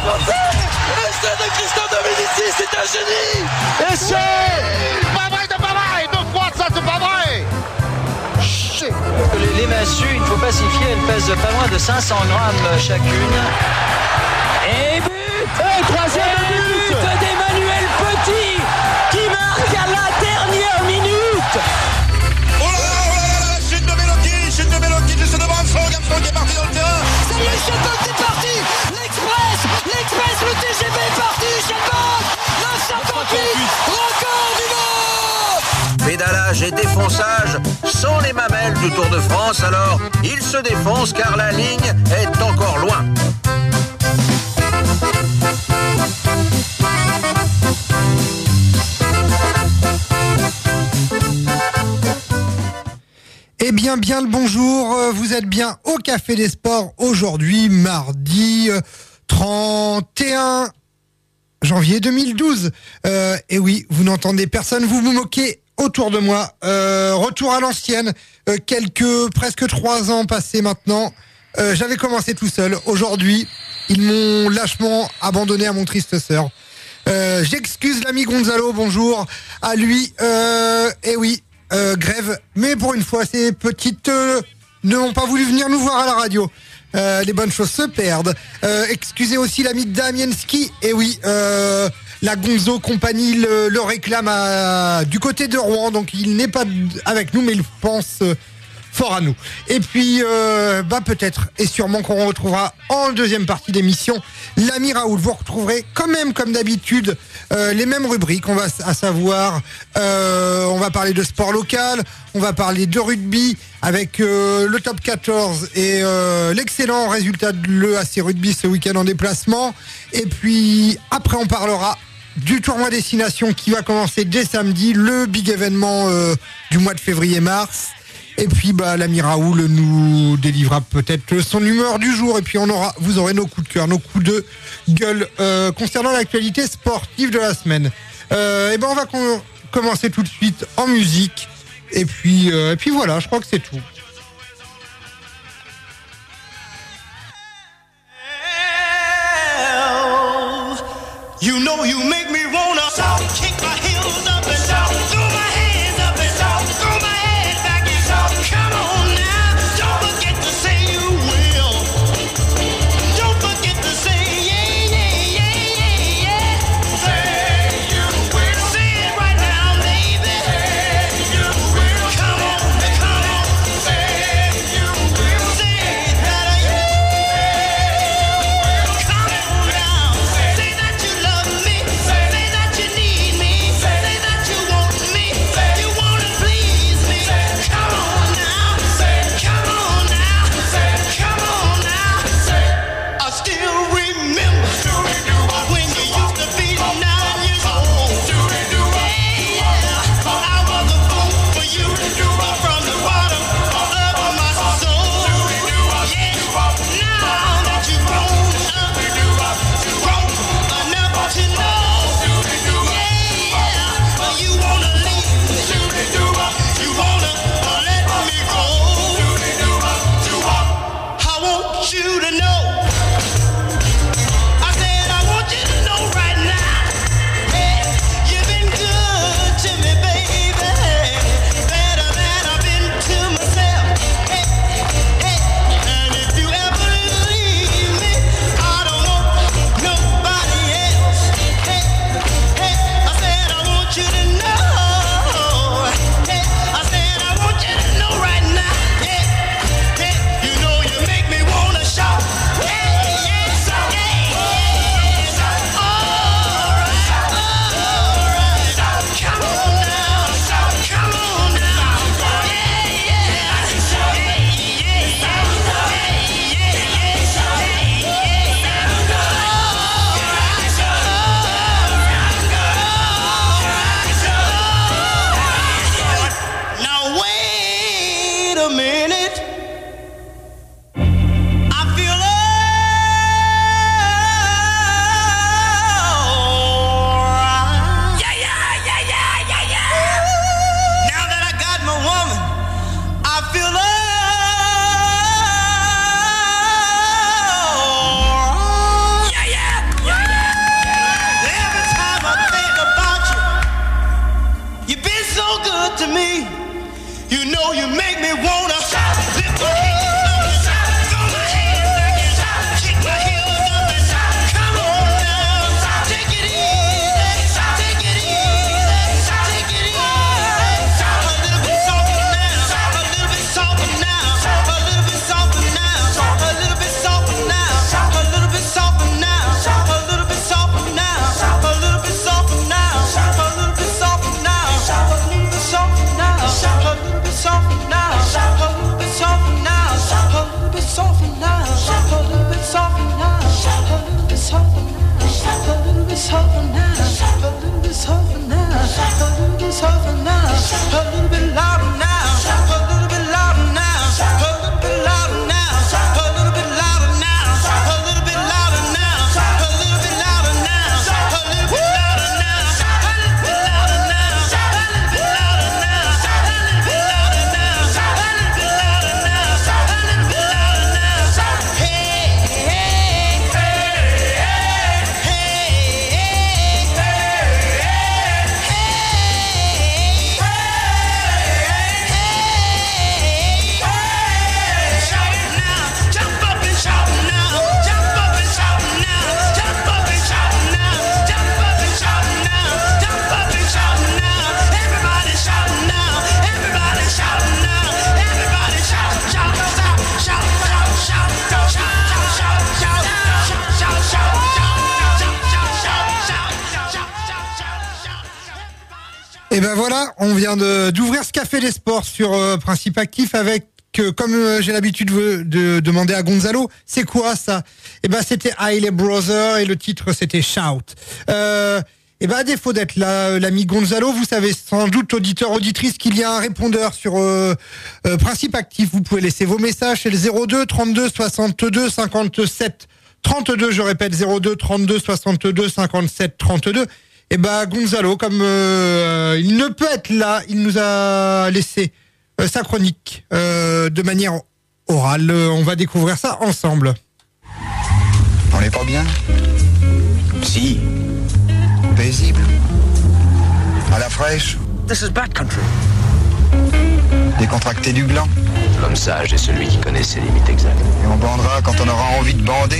Essai de Christophe Dominici, c'est un génie. Essai. Pas vrai, c'est pas vrai. 2 fois, ça, c'est pas vrai. Shit. Les massues, il ne faut pas s'y fier, elles pèsent pas loin de 500 grammes chacune. Et but. Et troisième but d'Emmanuel Petit qui marque à la dernière minute. Oh là là, chute de Belotti juste devant Armstrong qui est parti dans le terrain. Ça y est, Chelbot est parti. L'Express, le TGV est parti. Chelbot, 958, record du monde. Pédalage et défonçage sont les mamelles du Tour de France, alors il se défonce car la ligne est encore loin. Eh bien le bonjour, vous êtes bien au Café des Sports aujourd'hui, mardi 31 janvier 2012. Et oui, vous n'entendez personne, vous vous moquez autour de moi. Retour à l'ancienne, presque 3 ans passés maintenant. J'avais commencé tout seul. Aujourd'hui, ils m'ont lâchement abandonné à mon triste sort. J'excuse l'ami Gonzalo, bonjour à lui. Et oui, grève, mais pour une fois, ces petites n'ont pas voulu venir nous voir à la radio. Les bonnes choses se perdent. Excusez aussi l'ami Damienski. Et oui, la Gonzo compagnie le réclame du côté de Rouen, donc il n'est pas avec nous, mais il pense fort à nous. Et puis, peut-être et sûrement qu'on retrouvera en deuxième partie d'émission l'ami Raoul. Vous retrouverez quand même, comme d'habitude, les mêmes rubriques. On va parler de sport local, on va parler de rugby avec le top 14 et l'excellent résultat de l'EAC Rugby ce week-end en déplacement. Et puis, après, on parlera du tournoi Destination qui va commencer dès samedi, le big événement du mois de février-mars. Et puis l'ami Raoul nous délivrera peut-être son humeur du jour. Et puis vous aurez nos coups de cœur, nos coups de gueule concernant l'actualité sportive de la semaine. On va commencer tout de suite en musique. Et puis voilà, je crois que c'est tout. You know you make me wanna shout, kick my heels up and shout, throw my hands up and shout, throw my head back and shout. Come on now, don't forget to say you will. Don't forget to say yeah, yeah, yeah, yeah, yeah. Say you will. Say it right now, baby. Say you will. Come on, say you will. Say it better, yeah. Come on now, say that you love me, say that you need me, say that you want me, you wanna please me. Come on now, come on now, come on now. I still remember when you used to be 9 years old. Yeah, I was a fool for you from the bottom of my soul. Yeah, now that you've grown up, grown enough to know, yeah, you wanna leave me, you wanna let me go. I want you to know, I said I want you to know right now, hey, you've been good to me, baby, better than I've been to myself. Hey, and if you ever leave me, I don't want nobody else. Hey, I said I want you to know. Hey, I said I want you to know right now. Hey, you know you make me wanna shout. Hey, Et ben voilà, on vient d'ouvrir ce café des sports sur Principe Actif avec, comme j'ai l'habitude de demander à Gonzalo, c'est quoi ça? Et ben c'était Hailey Brothers et le titre c'était Shout. Et ben à défaut d'être là, l'ami Gonzalo, vous savez sans doute, auditeur, auditrice, qu'il y a un répondeur sur Principe Actif. Vous pouvez laisser vos messages, c'est le 02 32 62 57 32, je répète 02 32 62 57 32. Et ben Gonzalo, comme il ne peut être là, il nous a laissé sa chronique de manière orale. On va découvrir ça ensemble. On n'est pas bien? Si. Paisible? À la fraîche? This is bad country. Décontracté du gland? L'homme sage est celui qui connaît ses limites exactes. Et on bandera quand on aura envie de bander?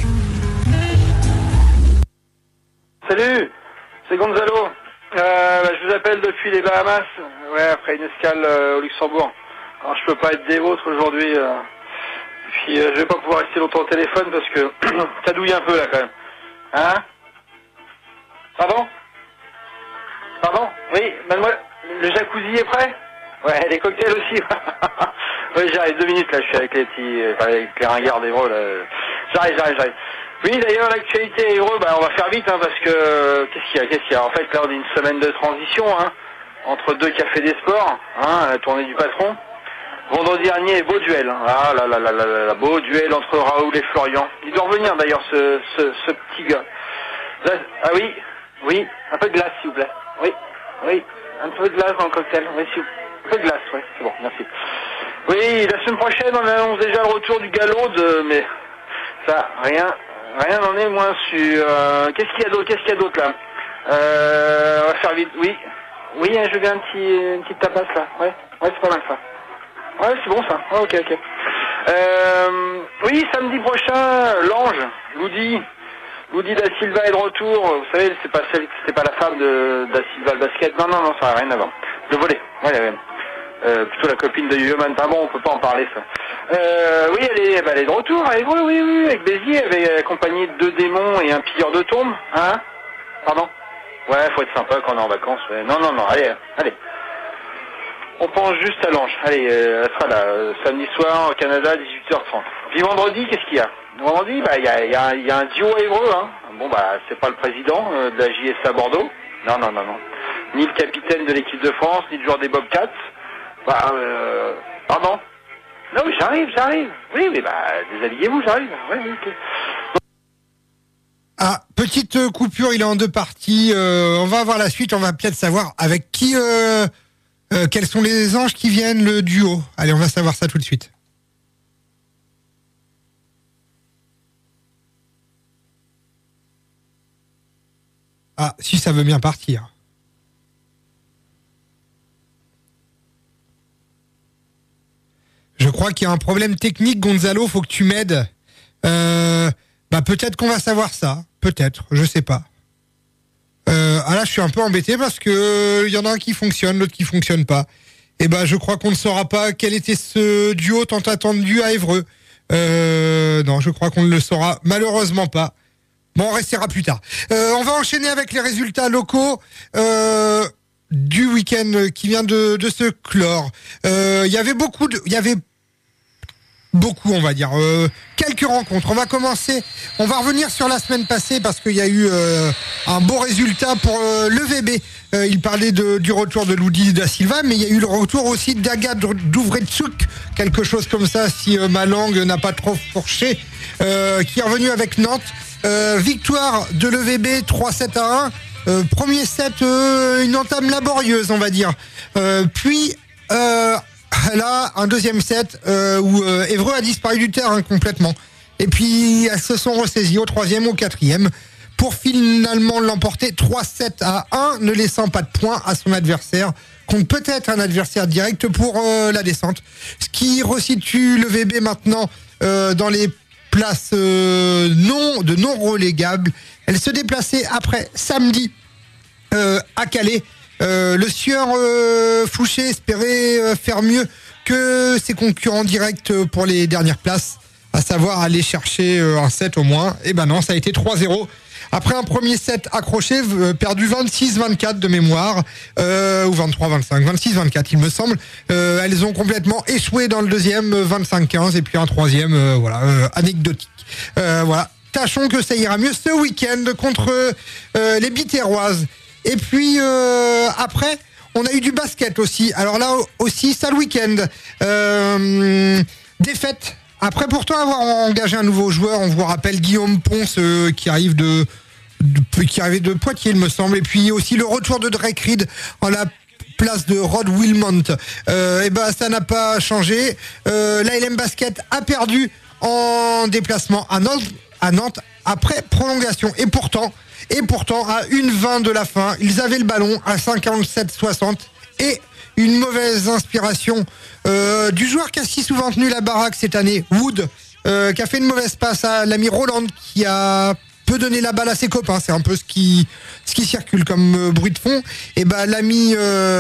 Salut, c'est Gonzalo. Je vous appelle depuis les Bahamas. Ouais, après une escale au Luxembourg. Alors je peux pas être des vôtres aujourd'hui. Puis je vais pas pouvoir rester longtemps au téléphone parce que ça douille un peu là quand même. Hein? Pardon? Pardon? Oui, mademoiselle, le jacuzzi est prêt? Ouais, les cocktails aussi. Oui, j'arrive 2 minutes là, je suis avec les petits, avec les ringards d'Évreux là. J'arrive. Oui, d'ailleurs, l'actualité à Évreux, on va faire vite, hein, parce que, qu'est-ce qu'il y a? En fait, là, on est une semaine de transition, hein, entre 2 cafés des sports, hein, la tournée du patron. Vendredi dernier, beau duel, hein. Ah là, beau duel entre Raoul et Florian. Il doit revenir, d'ailleurs, ce petit gars. Là, ah oui, un peu de glace, s'il vous plaît. Oui, un peu de glace dans le cocktail, oui, un peu de glace, oui, c'est bon, merci. Oui, la semaine prochaine, on annonce déjà le retour du galop mais ça, rien n'en est moins sûr. Qu'est-ce qu'il y a d'autre là? On va faire vite. Oui, je veux une petite tapas là. Ouais, c'est pas mal ça. Ouais, c'est bon ça. Ok. Oui, samedi prochain, l'ange, Ludi da Silva est de retour. Vous savez, c'est pas la femme de da Silva le basket. Non, ça n'a rien à voir. Le volley. Ouais. Plutôt la copine de Yoman. Ah bon, on peut pas en parler ça. Oui, elle est de retour. Oui, avec Béziers, elle est accompagnée de 2 démons et un pilleur de tombes. Hein? Pardon? Ouais, faut être sympa quand on est en vacances. Ouais. Non, allez. On pense juste à l'ange. Allez, elle sera là, samedi soir au Canada, 18h30. Puis vendredi, qu'est-ce qu'il y a? Vendredi, il y a un duo à Évreux, hein. Bon, c'est pas le président de la JSA Bordeaux. Non. Ni le capitaine de l'équipe de France, ni le joueur des Bobcats. Pardon? Non, mais j'arrive. Oui, mais déshabillez-vous, j'arrive. Oui, ok. Ah, petite coupure, il est en 2 parties. On va voir la suite, on va peut-être savoir avec qui, quels sont les anges qui viennent, le duo. Allez, on va savoir ça tout de suite. Ah, si ça veut bien partir. Je crois qu'il y a un problème technique, Gonzalo, faut que tu m'aides. Peut-être qu'on va savoir ça. Peut-être, je sais pas. Là, je suis un peu embêté parce que y en a un qui fonctionne, l'autre qui fonctionne pas. Et je crois qu'on ne saura pas quel était ce duo tant attendu à Évreux. Non, je crois qu'on ne le saura malheureusement pas. Bon, on restera plus tard. On va enchaîner avec les résultats locaux du week-end qui vient de se clore. Il y avait beaucoup, on va dire. Quelques rencontres. On va revenir sur la semaine passée parce qu'il y a eu un beau résultat pour le VB. Il parlait du retour de Ludi da Silva, mais il y a eu le retour aussi d'Aga Douvretsuk, quelque chose comme ça, si ma langue n'a pas trop fourché, qui est revenu avec Nantes. Victoire de l'EVB 3-7-1. Premier set, une entame laborieuse, on va dire. Puis là, un deuxième set où Évreux a disparu du terrain complètement. Et puis elles se sont ressaisies au 3e, au 4e pour finalement l'emporter 3-7-1, ne laissant pas de points à son adversaire, contre peut-être un adversaire direct pour la descente. Ce qui resitue le VB maintenant dans les places non relégables. Elle se déplaçait après samedi à Calais. Le sieur Fouché espérait faire mieux que ses concurrents directs pour les dernières places, à savoir aller chercher un set au moins. Et non, ça a été 3-0 Après un premier set accroché, perdu 26-24 de mémoire, ou 23-25, 26-24 il me semble. Elles ont complètement échoué dans le deuxième, 25-15, et puis un troisième, anecdotique. Voilà. Tâchons que ça ira mieux ce week-end contre les Biterroises. Et puis après, on a eu du basket aussi. Alors là aussi, ça le week-end. Défaite. Après pourtant avoir engagé un nouveau joueur, on vous rappelle Guillaume Ponce qui arrive de Poitiers, il me semble. Et puis aussi le retour de Drake Reed en la place de Rod Wilmont. Et ben ça n'a pas changé. L'ALM Basket a perdu en déplacement à Nantes après prolongation. Et pourtant, à 1:20 de la fin, ils avaient le ballon à 57-60 et une mauvaise inspiration du joueur qui a si souvent tenu la baraque cette année, Wood, qui a fait une mauvaise passe à l'ami Roland, qui a peu donné la balle à ses copains. C'est un peu ce qui circule comme bruit de fond. Et ben l'ami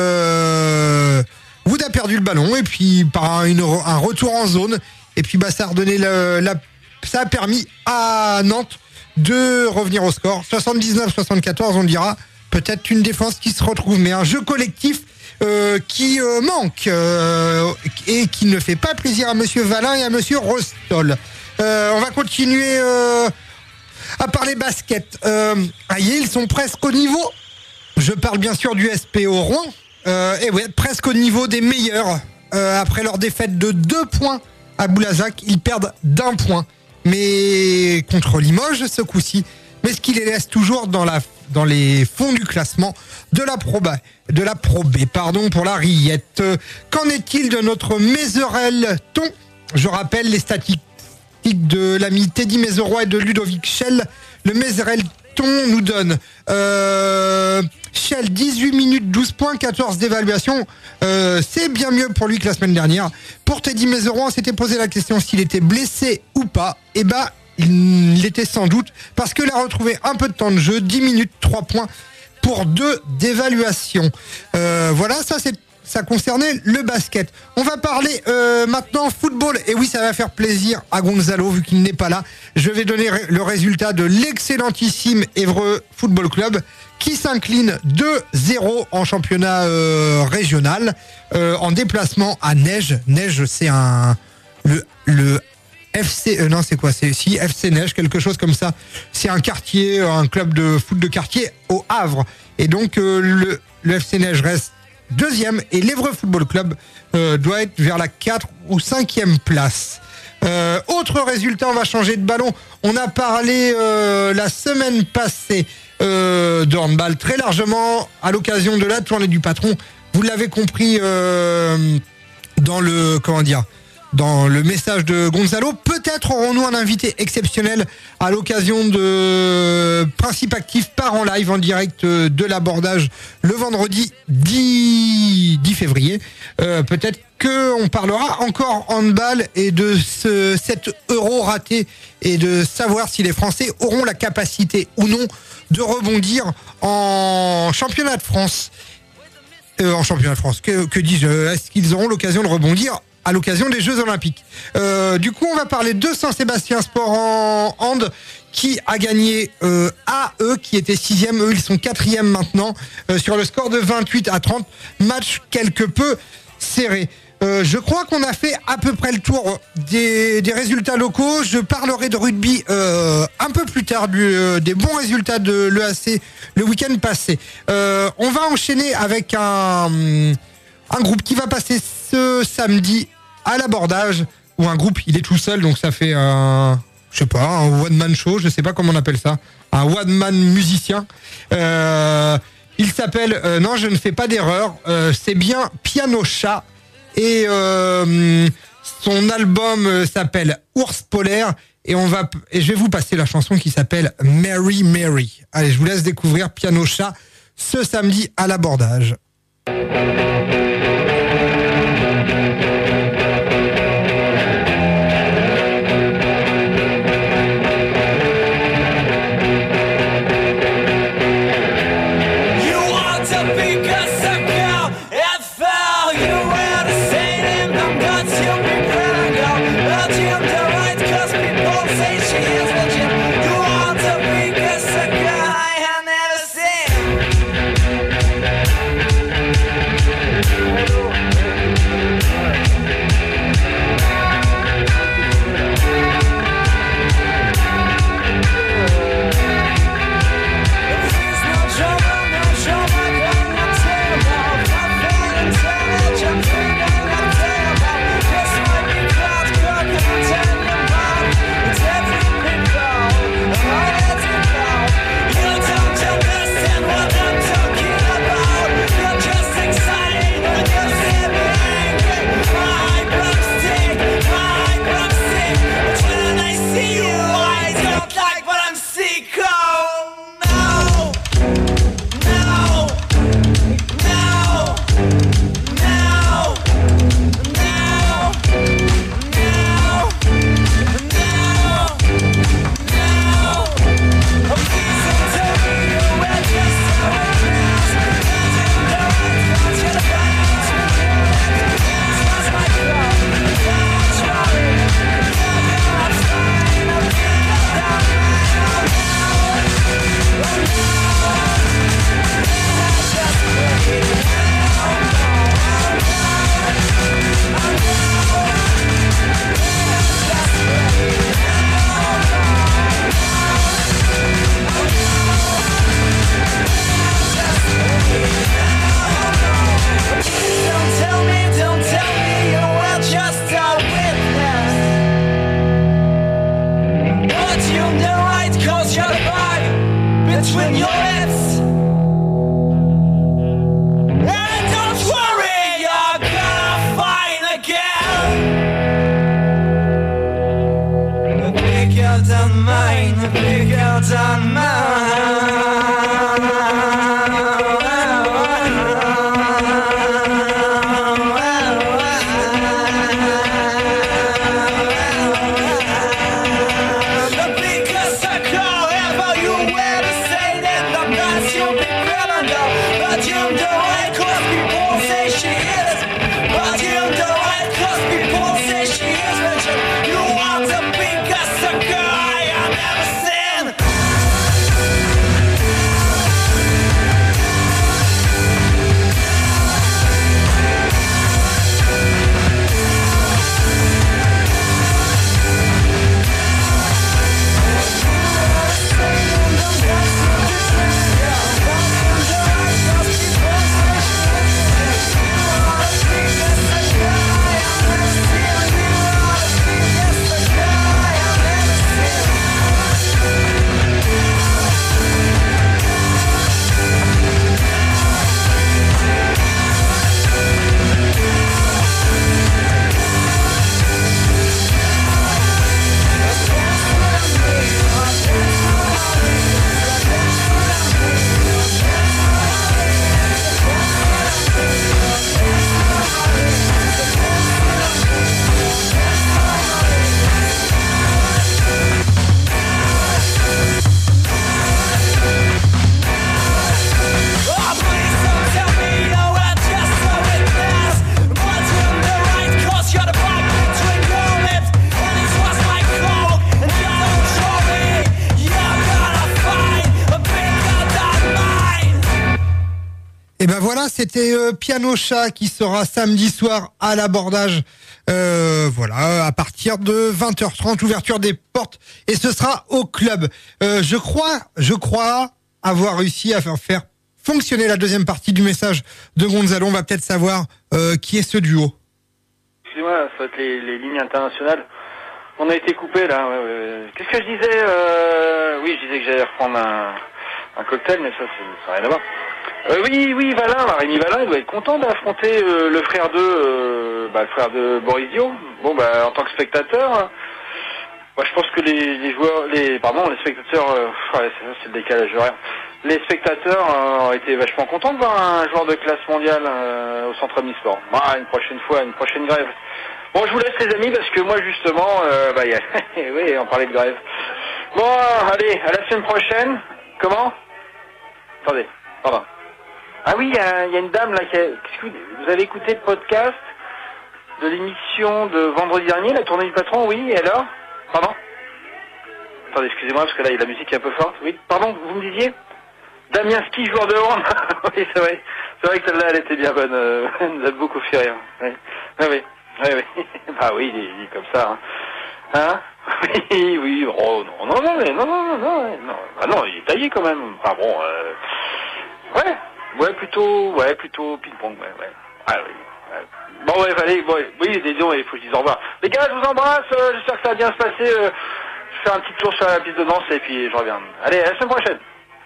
Wood a perdu le ballon, et puis par un retour en zone, et puis ça a redonné ça a permis à Nantes de revenir au score. 79-74, on dira. Peut-être une défense qui se retrouve, mais un jeu collectif qui manque et qui ne fait pas plaisir à Monsieur Valin et à Monsieur Rostol. On va continuer à parler basket. Ils sont presque au niveau. Je parle bien sûr du SPO Rouen. Et ouais, presque au niveau des meilleurs. Après leur défaite de 2 points à Boulazac, ils perdent d'1 point. Mais contre Limoges ce coup-ci. Mais ce qui les laisse toujours dans les fonds du classement de la Pro B, pour la Rillette. Qu'en est-il de notre Mézerel-Ton ? Je rappelle les statistiques de l'ami Teddy Mézeroy et de Ludovic Schell. Le Mézerel-Ton nous donne Schell 18 minutes, 12 points, 14 d'évaluation. C'est bien mieux pour lui que la semaine dernière. Pour Teddy Mézeroy, on s'était posé la question s'il était blessé ou pas. Et bah, il l'était sans doute, parce qu'il a retrouvé un peu de temps de jeu, 10 minutes, 3 points pour 2 d'évaluation. Voilà, ça concernait le basket. On va parler maintenant football. Et oui, ça va faire plaisir à Gonzalo, vu qu'il n'est pas là. Je vais donner le résultat de l'excellentissime Évreux Football Club, qui s'incline 2-0 en championnat régional, en déplacement à Neige. Neige, c'est le FC, non c'est quoi, c'est si FC Neige, quelque chose comme ça. C'est un quartier, un club de foot de quartier au Havre. Et donc le FC Neige reste deuxième, et l'Évreux Football Club doit être vers la 4 ou 5e place. Autre résultat, on va changer de ballon. On a parlé la semaine passée de handball très largement à l'occasion de la tournée du patron. Vous l'avez compris dans le message de Gonzalo. Peut-être aurons-nous un invité exceptionnel à l'occasion de Principe Actif part en live en direct de l'abordage le vendredi 10 février. Peut-être qu'on parlera encore handball et de cet euro raté, et de savoir si les Français auront la capacité ou non de rebondir en championnat de France. Que dis-je ? Est-ce qu'ils auront l'occasion de rebondir à l'occasion des Jeux Olympiques. Du coup, on va parler de Saint-Sébastien Sport en hand, qui a gagné AE, qui était 6e. Eux, ils sont 4e maintenant, sur le score de 28-30. Match quelque peu serré. Je crois qu'on a fait à peu près le tour des résultats locaux. Je parlerai de rugby un peu plus tard, des bons résultats de l'EAC le week-end passé. On va enchaîner avec un groupe qui va passer ce samedi à l'abordage, ou un groupe, il est tout seul, donc ça fait un one-man show, je sais pas comment on appelle ça, un one-man musicien. Il s'appelle, non, je ne fais pas d'erreur, c'est bien Piano Chat, et son album s'appelle Ours Polaire, et je vais vous passer la chanson qui s'appelle Mary Mary. Allez, je vous laisse découvrir Piano Chat ce samedi à l'abordage. Say she is legit. You want to be a between your lips. And don't worry, you're gonna find again a bigger than mine, a bigger than mine. Et ben voilà, c'était Piano Chat qui sera samedi soir à l'Abordage. Voilà, à partir de 20h30, ouverture des portes, et ce sera au club. Je crois avoir réussi à faire fonctionner la deuxième partie du message de Gonzalo. On va peut-être savoir qui est ce duo. Excusez-moi, ça va être les lignes internationales. On a été coupé là. Ouais. Qu'est-ce que je disais Oui, je disais que j'allais reprendre un cocktail, mais ça n'a rien à voir. Oui, Valin, Rémi Valin, il doit être content d'affronter le frère de Boris Dio. Bon, en tant que spectateur, je pense que les spectateurs, c'est le décalage horaire. Les spectateurs ont été vachement contents de voir un joueur de classe mondiale au centre omnisport. Une prochaine fois, une prochaine grève. Bon, je vous laisse les amis, parce que moi justement, oui, on parlait de grève. Bon, allez, à la semaine prochaine. Comment ? Attendez, pardon. Ah oui, il y a une dame là vous avez écouté le podcast de l'émission de vendredi dernier, la tournée du patron, oui, et alors ? Pardon ? Attendez, excusez-moi, parce que là, la musique est un peu forte. Oui, pardon, vous me disiez ? Damien Ski, joueur de hand. Oui, c'est vrai. C'est vrai que celle-là, elle était bien bonne. Elle nous a beaucoup fait rire. Oui. Bah oui, il est comme ça. Hein ? Oui. Oh, non. Ah non, il est taillé quand même. Enfin bon, Ouais, plutôt ping-pong, ouais. Ah oui. Bon, allez, oui, disons, il faut que je dise au revoir. Les gars, je vous embrasse, j'espère que ça va bien se passer. Je vais faire un petit tour sur la piste de danse et puis je reviens. Allez, à la semaine prochaine.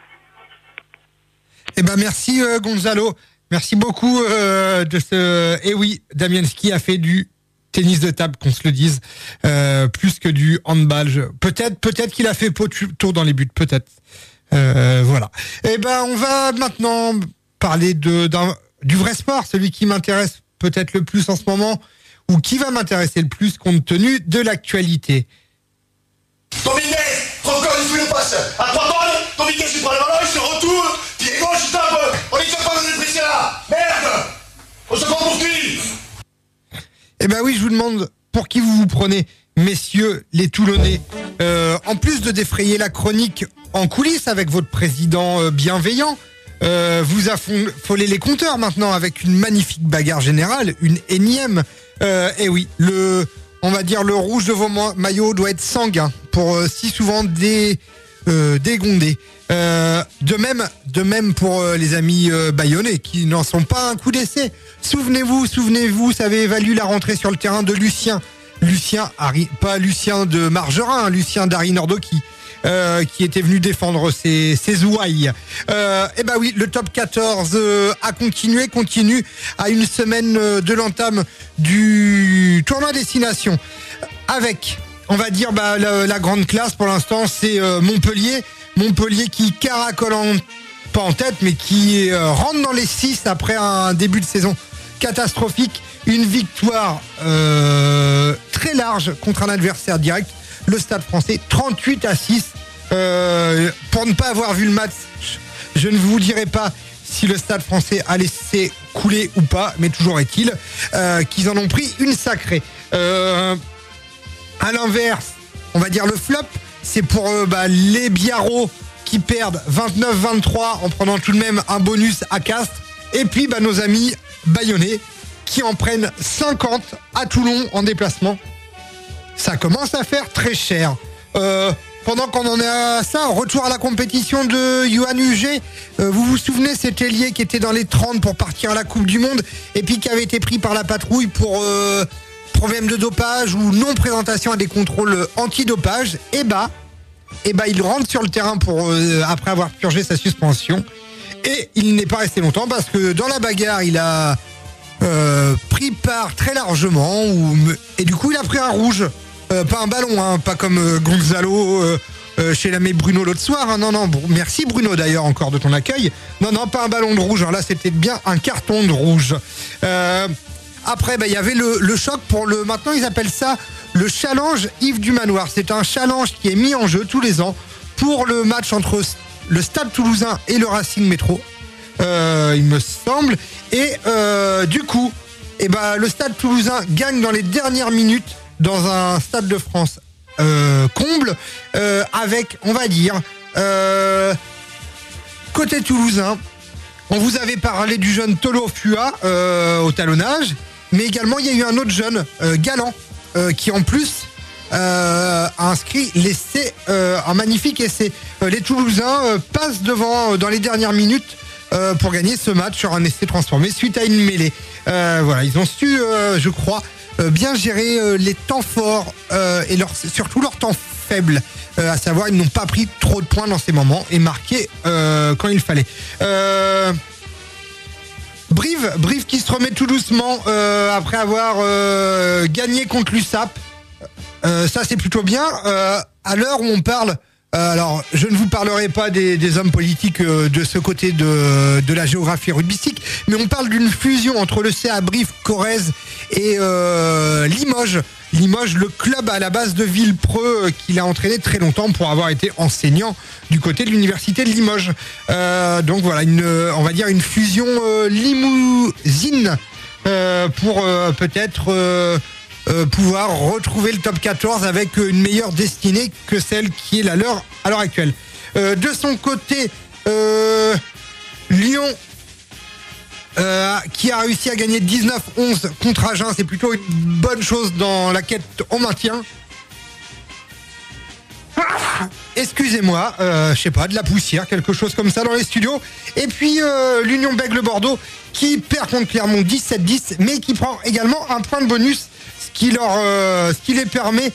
Eh ben, merci Gonzalo. Merci beaucoup de ce... Eh oui, Damienski a fait du tennis de table, qu'on se le dise, plus que du handball. Peut-être qu'il a fait tour dans les buts, peut-être. Voilà. Eh ben, on va maintenant parler du vrai sport, celui qui m'intéresse peut-être le plus en ce moment, ou qui va m'intéresser le plus compte tenu de l'actualité. Dominguez, encore une fois le passe. À 3 balles, Dominguez, il prend le ballon, il se retourne, Diego, je tape. On est capable de le presser là. Merde. On se prend pour qui ? Eh ben oui, je vous demande pour qui vous prenez, messieurs les Toulonnais. En plus de défrayer la chronique en coulisses avec votre président bienveillant, vous affolez les compteurs maintenant avec une magnifique bagarre générale, une énième. Et oui, on va dire le rouge de vos maillots doit être sanguin pour si souvent dégonder. De même pour les amis bayonnais qui n'en sont pas un coup d'essai. Souvenez-vous, ça avait valu la rentrée sur le terrain de Lucien, pas Lucien de Margerin, Lucien d'Ari Nordoki. qui était venu défendre ses ouailles. Et bah oui, le top 14 continue à une semaine de l'entame du tournoi Destination avec, on va dire, la grande classe pour l'instant, c'est Montpellier qui caracole pas en tête, mais qui rentre dans les 6 après un début de saison catastrophique. Une victoire très large contre un adversaire direct, le Stade Français, 38-6. Pour ne pas avoir vu le match, je ne vous dirai pas si le Stade Français a laissé couler ou pas, mais toujours est-il qu'ils en ont pris une sacrée. À l'inverse, on va dire le flop, c'est pour les Biarros qui perdent 29-23 en prenant tout de même un bonus à Castres. Et puis nos amis bayonnais qui en prennent 50 à Toulon en déplacement. Ça commence à faire très cher. Pendant qu'on en est à ça, retour à la compétition de Yohan Huget. Vous vous souvenez, cet ailier qui était dans les 30 pour partir à la Coupe du Monde et puis qui avait été pris par la patrouille pour problème de dopage ou non-présentation à des contrôles antidopage. Et il rentre sur le terrain après avoir purgé sa suspension. Et il n'est pas resté longtemps parce que dans la bagarre, il a pris part très largement et du coup, il a pris un rouge. Pas un ballon, pas comme Gonzalo chez l'ami Bruno l'autre soir. Non, merci Bruno d'ailleurs encore de ton accueil. Non, pas un ballon de rouge. Là, c'était bien un carton de rouge. Après, il y avait le choc pour maintenant ils appellent ça le challenge Yves du Manoir. C'est un challenge qui est mis en jeu tous les ans pour le match entre le Stade Toulousain et le Racing Métro, il me semble. Et du coup, le Stade Toulousain gagne dans les dernières minutes dans un Stade de France comble, avec, on va dire, côté toulousain, on vous avait parlé du jeune Tolo Fua au talonnage, mais également il y a eu un autre jeune, Galant, qui en plus a inscrit un magnifique essai. Les Toulousains passent devant dans les dernières minutes pour gagner ce match sur un essai transformé suite à une mêlée. Ils ont su, je crois, bien gérer les temps forts et surtout leurs temps faibles, à savoir ils n'ont pas pris trop de points dans ces moments et marqué quand il fallait. Brive qui se remet tout doucement après avoir gagné contre l'USAP. Ça c'est plutôt bien. À l'heure où on parle, alors je ne vous parlerai pas des hommes politiques de ce côté de la géographie rugbystique, mais on parle d'une fusion entre le CA Brive, Corrèze et Limoges. Limoges, le club à la base de Villepreux qu'il a entraîné très longtemps pour avoir été enseignant du côté de l'université de Limoges. Donc voilà, on va dire une fusion limousine pour peut-être pouvoir retrouver le top 14 avec une meilleure destinée que celle qui est la leur à l'heure actuelle. De son côté, Lyon qui a réussi à gagner 19-11 contre Agen, c'est plutôt une bonne chose dans la quête au maintien. Excusez-moi, je sais pas, de la poussière, quelque chose comme ça dans les studios. Et puis l'Union Bègles-Bordeaux qui perd contre Clermont 17-10, mais qui prend également un point de bonus, ce qui leur permet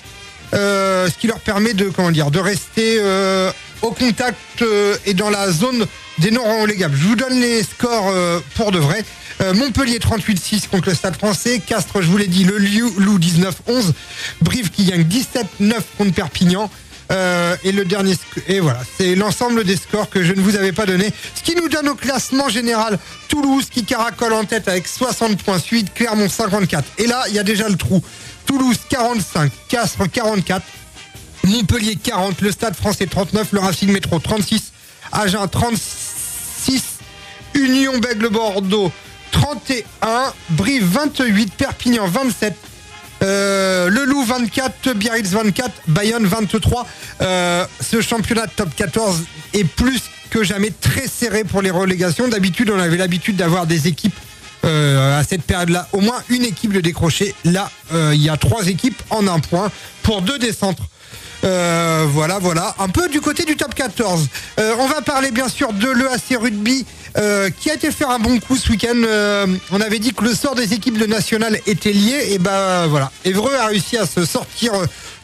de rester au contact et dans la zone des non relégables. Je vous donne les scores pour de vrai. Montpellier 38-6 contre le Stade Français. Castres, je vous l'ai dit, le Loup 19-11. Brive qui gagne 17-9 contre Perpignan. Et le dernier, et voilà, c'est l'ensemble des scores que je ne vous avais pas donné. Ce qui nous donne au classement général Toulouse qui caracole en tête avec 60 points, suite Clermont 54. Et là, il y a déjà le trou. Toulouse 45, Castres 44, Montpellier 40, le Stade Français 39, le Racing Métro 36, Agen 36, Union Bègles-Bordeaux 31, Brive 28, Perpignan 27. Le Loup 24, Biarritz 24, Bayonne 23. Ce championnat de top 14 est plus que jamais très serré pour les relégations. D'habitude, on avait l'habitude d'avoir des équipes à cette période-là, au moins une équipe de décrocher. Là, il y a 3 équipes en un point pour 2 descentes. Voilà, un peu du côté du top 14. On va parler bien sûr de l'EAC Rugby qui a été faire un bon coup ce week-end. On avait dit que le sort des équipes de nationale était lié, et voilà. Évreux a réussi à se sortir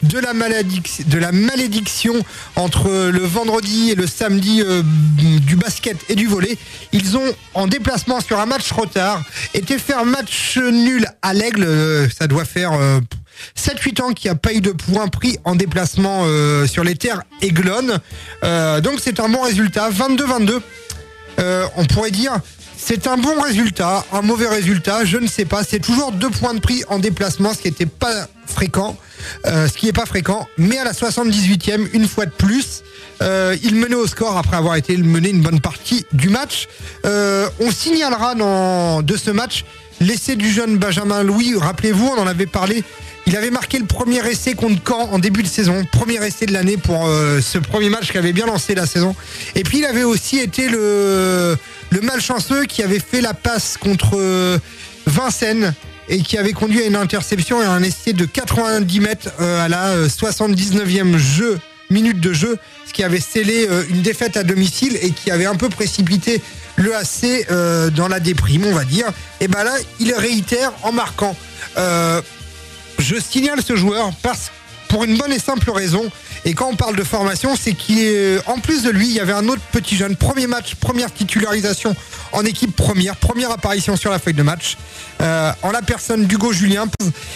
de la malédiction entre le vendredi et le samedi du basket et du volley. Ils ont, en déplacement sur un match retard, été faire match nul à l'Aigle. Ça doit faire 7-8 ans qu'il n'y a pas eu de points pris en déplacement sur les terres aiglonnes. Donc c'est un bon résultat, 22-22. On pourrait dire c'est un bon résultat, un mauvais résultat, je ne sais pas. C'est toujours 2 points de prix en déplacement, ce qui n'est pas fréquent. Mais à la 78e, une fois de plus, il menait au score après avoir été mené une bonne partie du match. On signalera de ce match l'essai du jeune Benjamin Louis. Rappelez-vous, on en avait parlé. Il avait marqué le premier essai contre Caen en début de saison. Premier essai de l'année pour ce premier match qui avait bien lancé la saison. Et puis il avait aussi été le malchanceux qui avait fait la passe contre Vincennes et qui avait conduit à une interception et à un essai de 90 mètres à la 79e minute de jeu, ce qui avait scellé une défaite à domicile et qui avait un peu précipité le AC dans la déprime, on va dire. Et ben là, il réitère en marquant. Je signale ce joueur pour une bonne et simple raison. Et quand on parle de formation, c'est qu'en plus de lui, il y avait un autre petit jeune. Premier match, première titularisation en équipe première apparition sur la feuille de match. En la personne d'Hugo Julien.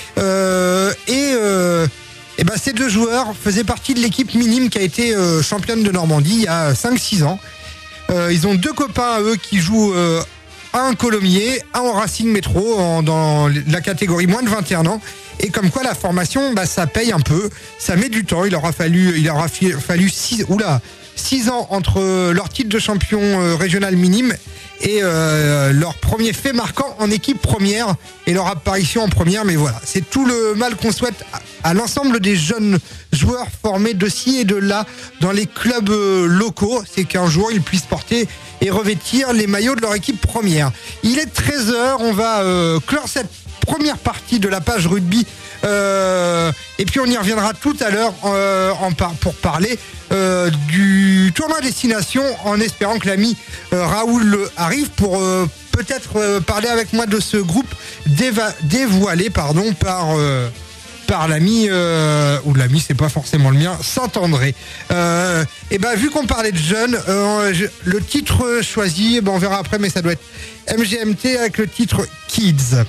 Et ben ces 2 joueurs faisaient partie de l'équipe minime qui a été championne de Normandie il y a 5-6 ans. Ils ont 2 copains à eux qui jouent un Colomiers, un au Racing Métro dans la catégorie moins de 21 ans. Et comme quoi la formation, ça paye un peu, ça met du temps. Il aura fallu 6 ans entre leur titre de champion régional minime et leur premier fait marquant en équipe première et leur apparition en première. Mais voilà, c'est tout le mal qu'on souhaite à l'ensemble des jeunes joueurs formés de ci et de là dans les clubs locaux. C'est qu'un jour ils puissent porter et revêtir les maillots de leur équipe première. Il est 13h, on va clore cette première partie de la page rugby et puis on y reviendra tout à l'heure pour parler du tournoi destination, en espérant que l'ami Raoul arrive pour peut-être parler avec moi de ce groupe dévoilé par l'ami ou l'ami, c'est pas forcément le mien, Saint-André. Et vu qu'on parlait de jeunes, le titre choisi, on verra après, mais ça doit être MGMT avec le titre Kids.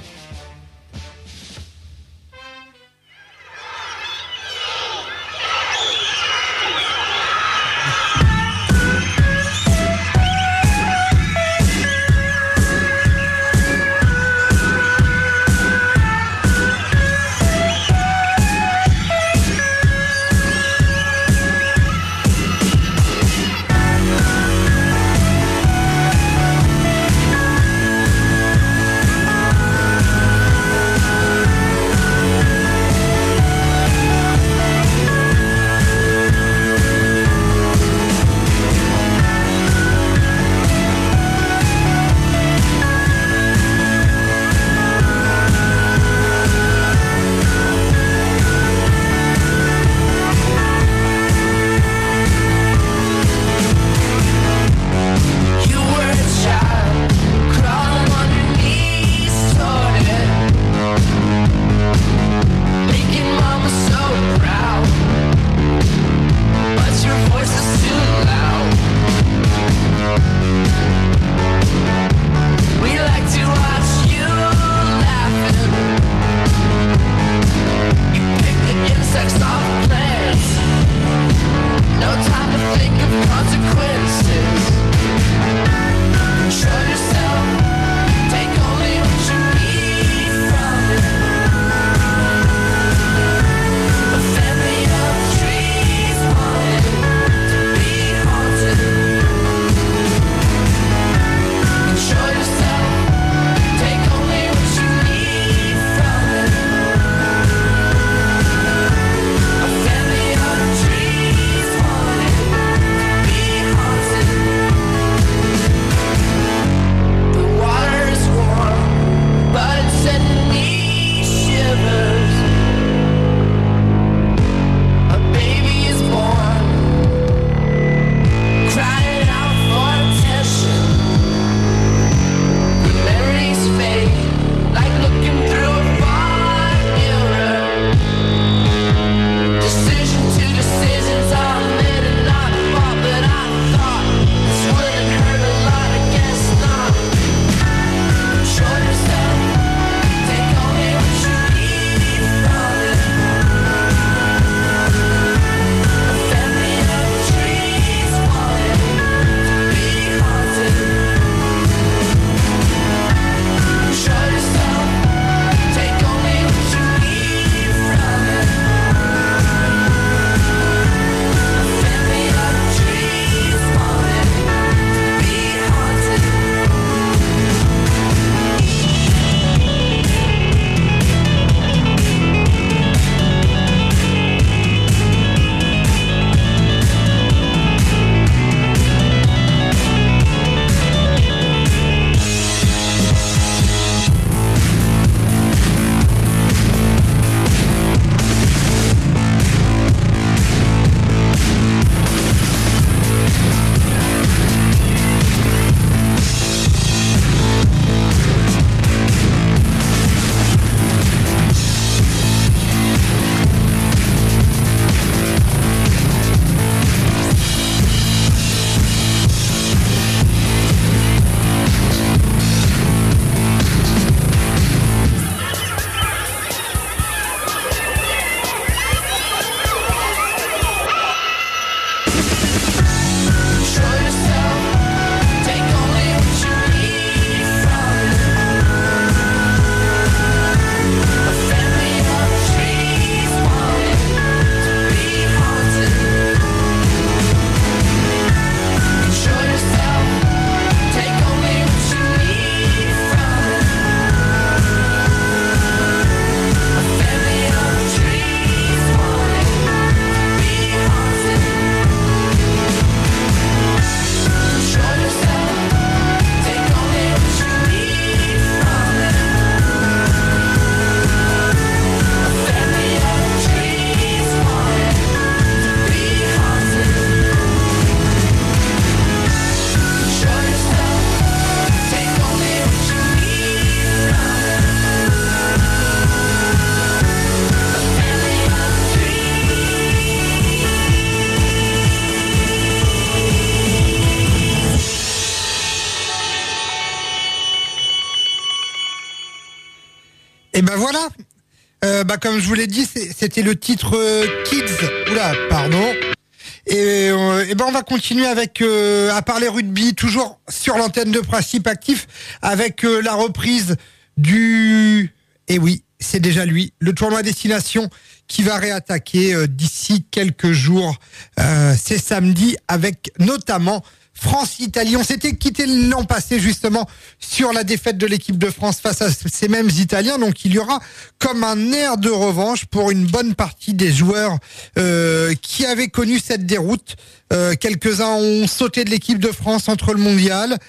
Et ben voilà. Comme je vous l'ai dit, c'était le titre Kids. Oula, pardon. Et on va continuer avec à parler rugby, toujours sur l'antenne de Principe Actif, avec la reprise du... Et oui, c'est déjà lui, le tournoi Destination qui va réattaquer d'ici quelques jours. C'est samedi avec notamment France-Italie. On s'était quitté l'an passé justement sur la défaite de l'équipe de France face à ces mêmes Italiens. Donc il y aura comme un air de revanche pour une bonne partie des joueurs qui avaient connu cette déroute. Quelques-uns ont sauté de l'équipe de France entre le mondial.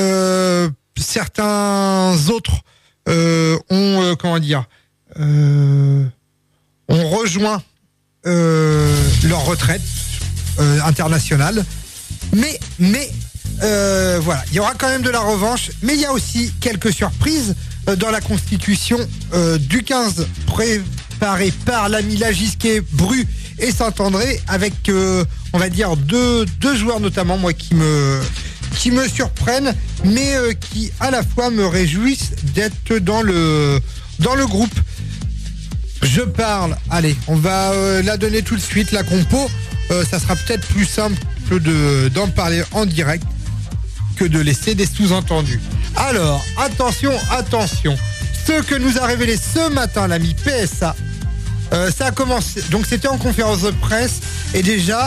Certains autres ont rejoint leur retraite internationale. Mais voilà, il y aura quand même de la revanche, mais il y a aussi quelques surprises dans la constitution du 15 préparé par l'ami Lagisquet, Bru et Saint-André, avec on va dire deux joueurs notamment moi qui me surprennent, mais qui à la fois me réjouissent d'être dans le groupe. Je parle, allez, on va la donner tout de suite, la compo. Ça sera peut-être plus simple d'en parler en direct que de laisser des sous-entendus. Alors, attention, ce que nous a révélé ce matin l'ami PSA, ça a commencé, donc c'était en conférence de presse, et déjà,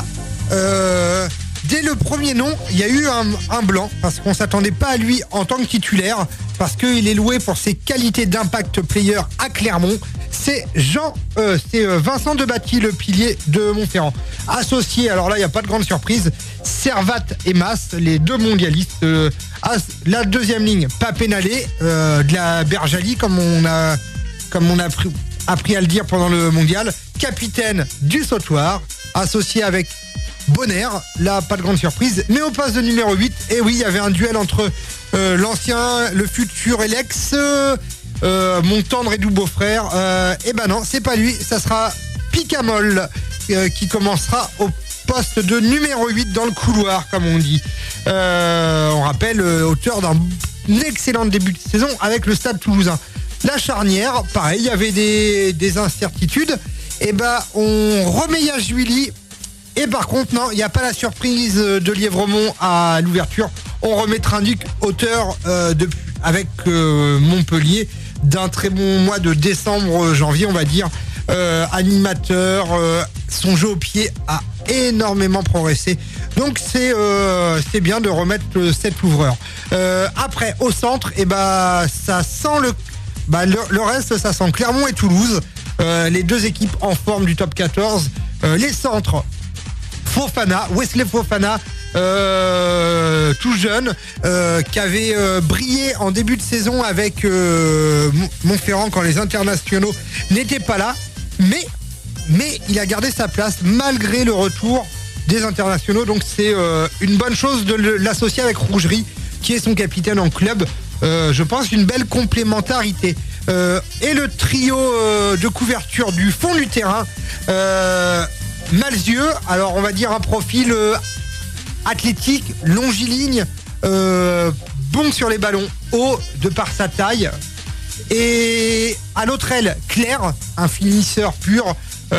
dès le premier nom, il y a eu un blanc, parce qu'on s'attendait pas à lui en tant que titulaire, parce qu'il est loué pour ses qualités d'impact player à Clermont. C'est Vincent Debatty, le pilier de Montferrand. Associé, alors là, il n'y a pas de grande surprise, Servat et Mas, les deux mondialistes. La deuxième ligne, Papénalé, de la Berjali, comme on a appris à le dire pendant le mondial. Capitaine du Sautoir, associé avec Bonner, là, pas de grande surprise. Mais au poste de numéro 8, et oui, il y avait un duel entre l'ancien, le futur et l'ex... mon tendre et doux beau-frère, et ben non, c'est pas lui, ça sera Picamol qui commencera au poste de numéro 8 dans le couloir, comme on dit. On rappelle, auteur d'un excellent début de saison avec le Stade Toulousain. La charnière, pareil, il y avait des incertitudes. Et ben on remet Yachvili. Et par contre, non, il n'y a pas la surprise de Lièvremont à l'ouverture. On remet Trinduc, auteur avec Montpellier d'un très bon mois de décembre, janvier, on va dire. Animateur, son jeu au pied a énormément progressé. Donc c'est bien de remettre cet ouvreur. Après, au centre, et ça sent le reste, ça sent Clermont et Toulouse. Les deux équipes en forme du top 14. Les centres, Wesley Fofana, tout jeune, qui avait brillé en début de saison avec Montferrand quand les internationaux n'étaient pas là, mais il a gardé sa place malgré le retour des internationaux, donc c'est une bonne chose de l'associer avec Rougerie, qui est son capitaine en club. Je pense une belle complémentarité. Et le trio de couverture du fond du terrain, Malzieu, alors on va dire un profil athlétique, longiligne, bon sur les ballons, haut de par sa taille. Et à l'autre aile, Claire, un finisseur pur,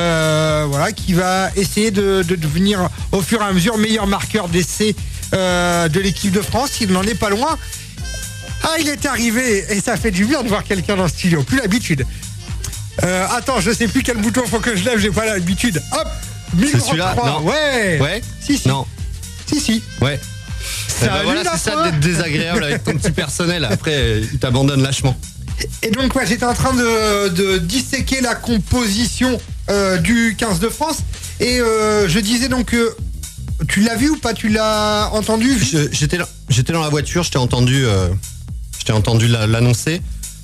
qui va essayer de devenir au fur et à mesure meilleur marqueur d'essai de l'équipe de France. Il n'en est pas loin. Ah, il est arrivé et ça fait du bien de voir quelqu'un dans le studio. Plus l'habitude. Attends, je sais plus quel bouton faut que je lève, j'ai pas l'habitude. Hop, c'est celui-là. Non. Ouais. Si. Non. Si. Ouais. Voilà, c'est ça d'être désagréable avec ton petit personnel. Après, il t'abandonne lâchement. Et donc, j'étais en train de disséquer la composition du 15 de France. Et je disais donc que tu l'as vu ou pas? Tu l'as entendu? J'étais dans la voiture, je t'ai entendu l'annoncer.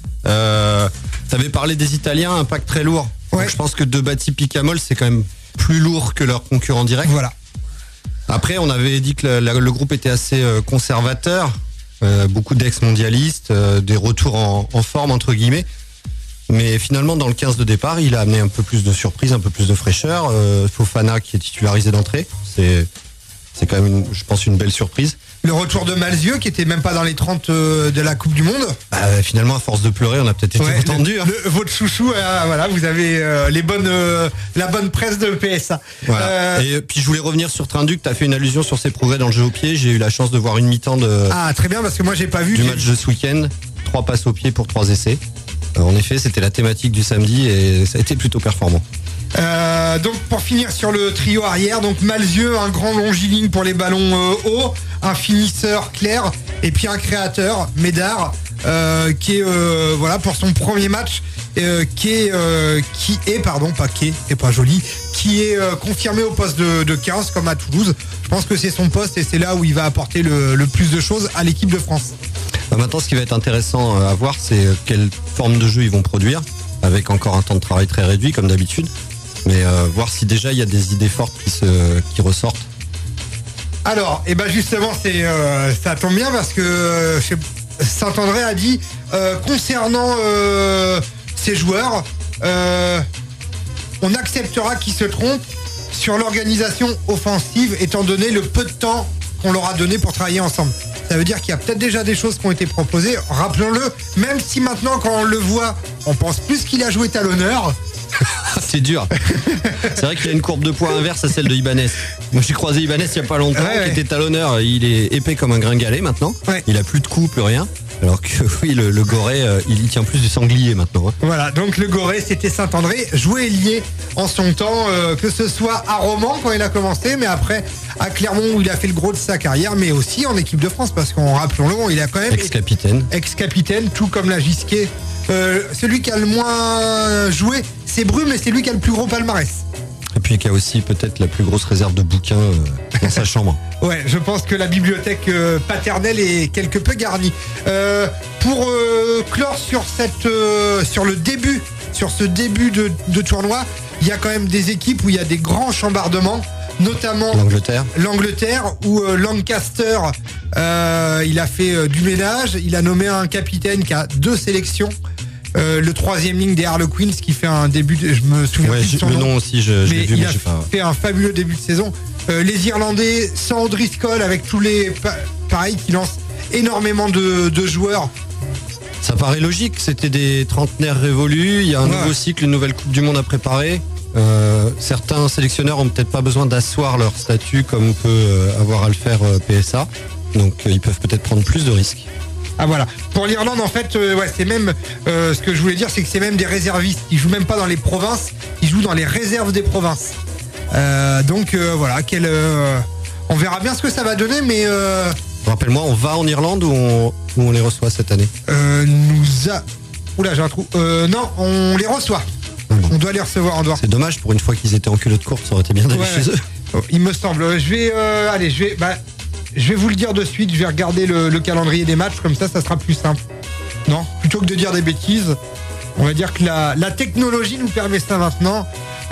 T'avais parlé des Italiens, impact très lourd. Ouais. Donc je pense que Debatty, Picamol, c'est quand même plus lourd que leurs concurrents directs. Voilà. Après, on avait dit que le groupe était assez conservateur. Beaucoup d'ex-mondialistes, des retours en forme, entre guillemets. Mais finalement, dans le 15 de départ, il a amené un peu plus de surprise, un peu plus de fraîcheur. Fofana qui est titularisé d'entrée. c'est quand même, je pense, une belle surprise. Le retour de Malzieu qui était même pas dans les 30 de la Coupe du Monde. Finalement, à force de pleurer, on a peut-être été entendu. Votre chouchou, voilà, vous avez la bonne presse de PSA. Voilà. Et puis je voulais revenir sur Trinduc. Tu as fait une allusion sur ses progrès dans le jeu au pied. J'ai eu la chance de voir une mi-temps très bien, parce que moi j'ai pas vu du match de ce week-end. 3 passes au pied pour 3 essais. En effet, c'était la thématique du samedi et ça a été plutôt performant. Donc pour finir sur le trio arrière, donc Malzieu, un grand longiligne pour les ballons hauts, un finisseur clair et puis un créateur, Médard, qui est pour son premier match, qui est confirmé au poste de 15 comme à Toulouse. Je pense que c'est son poste et c'est là où il va apporter le plus de choses à l'équipe de France. Maintenant, ce qui va être intéressant à voir, c'est quelle forme de jeu ils vont produire, avec encore un temps de travail très réduit comme d'habitude. Mais voir si déjà il y a des idées fortes qui ressortent. Alors, justement, ça tombe bien parce que Saint-André a dit concernant ces joueurs, on acceptera qu'ils se trompent sur l'organisation offensive étant donné le peu de temps qu'on leur a donné pour travailler ensemble. Ça veut dire qu'il y a peut-être déjà des choses qui ont été proposées, rappelons-le, même si maintenant quand on le voit, on pense plus qu'il a joué talonneur. C'est dur. C'est vrai qu'il y a une courbe de poids inverse à celle de Ibanez. Moi j'ai croisé Ibanez il y a pas longtemps, qui était talonneur. Il est épais comme un gringalet maintenant. Il a plus de coups, plus rien. Alors que oui, le Goré, il tient plus du sanglier maintenant. Voilà, donc le Goré, c'était Saint-André, joué lié en son temps, que ce soit à Romans quand il a commencé, mais après à Clermont où il a fait le gros de sa carrière, mais aussi en équipe de France, parce qu'on rappelons-le, il a quand même ex-capitaine, tout comme la Gisquet. Celui qui a le moins joué, c'est Bru, mais c'est lui qui a le plus gros palmarès. Et puis qui a aussi peut-être la plus grosse réserve de bouquins dans sa chambre. Ouais, je pense que la bibliothèque paternelle est quelque peu garnie. Pour clore sur ce début de tournoi, il y a quand même des équipes où il y a des grands chambardements, notamment l'Angleterre où Lancaster il a fait du ménage, il a nommé un capitaine qui a 2 sélections. Le 3e ligne des Harlequins qui fait un début, je me souviens plus de son nom aussi, je l'ai vu, il a fait un fabuleux début de saison. Les Irlandais sans O'Driscoll avec tous les pareil qui lancent énormément de joueurs. Ça paraît logique, c'était des trentenaires révolus, il y a un nouveau cycle, une nouvelle Coupe du Monde à préparer. Certains sélectionneurs ont peut-être pas besoin d'asseoir leur statut comme peut avoir à le faire PSA, donc ils peuvent peut-être prendre plus de risques. Ah voilà. Pour l'Irlande, en fait, c'est même ce que je voulais dire, c'est que c'est même des réservistes. Ils jouent même pas dans les provinces, ils jouent dans les réserves des provinces. Donc voilà, on verra bien ce que ça va donner, mais rappelle-moi, on va en Irlande ou on les reçoit cette année? Oula, j'ai un trou. Non, on les reçoit. On doit les recevoir en dehors. C'est dommage, pour une fois qu'ils étaient en culotte courte, ça aurait été bien d'aller chez eux. Il me semble. Je vais vous le dire de suite, je vais regarder le calendrier des matchs, comme ça sera plus simple. Non, plutôt que de dire des bêtises, on va dire que la technologie nous permet ça maintenant.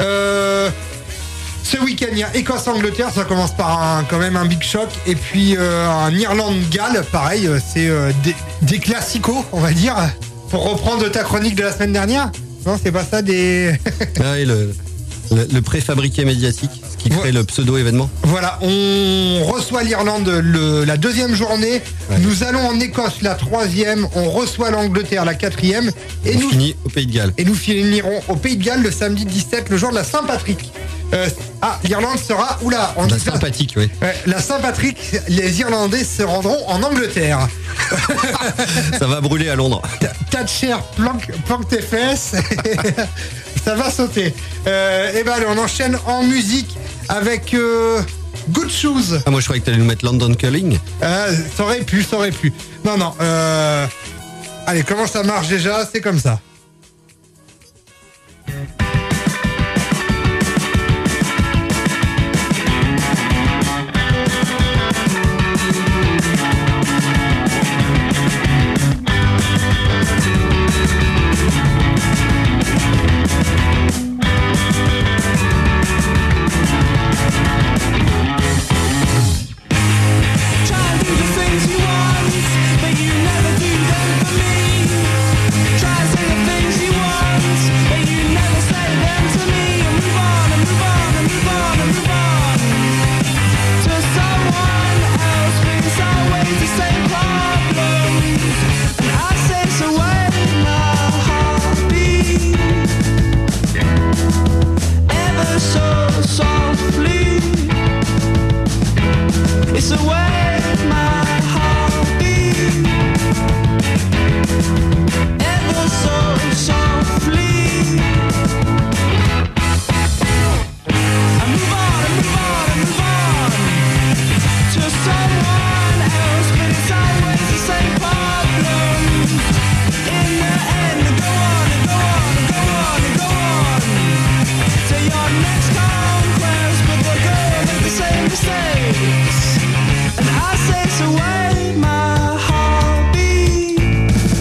Ce week-end, il y a Écosse-Angleterre, ça commence par quand même un big shock. Et puis un Irlande-Galles, pareil, c'est des classicos, on va dire. Pour reprendre ta chronique de la semaine dernière. Non, c'est pas ça, des... oui, le préfabriqué médiatique, ce qui crée le pseudo-événement. Voilà, on reçoit l'Irlande la 2e journée, nous allons en Écosse la 3e, on reçoit l'Angleterre la 4e, et nous finit au Pays de Galles. Et nous finirons au Pays de Galles le samedi 17, le jour de la Saint-Patrick. L'Irlande sera... Oula, la Saint-Patrick, oui. La Saint-Patrick, les Irlandais se rendront en Angleterre. Ça va brûler à Londres. Thatcher, planque tes fesses. Ça va sauter. Allez, on enchaîne en musique avec Good Shoes. Moi je croyais que t'allais nous mettre London Calling. Ça aurait pu. Non. Allez, comment ça marche déjà? C'est comme ça. Things you want, but you never do them for me. Try to say the way my heart beats, ever so softly. I move on, I move on, I move on to someone else, but it's always the same problem. In the end, I go on, I go on, I go on, I go on to your next conquest, but they go and make the same mistakes. And I say, so wait, my heart beats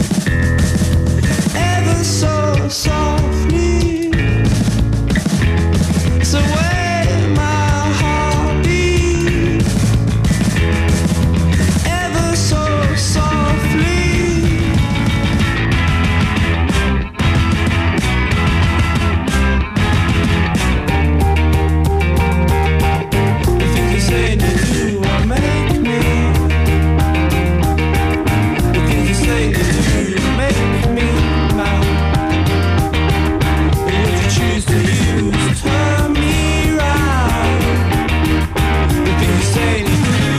ever so softly. So wait, my heart beats ever so softly. The things you say and you do are make me. The things you say and you do make me mad. The words you choose to use turn me round. The things you say and you do.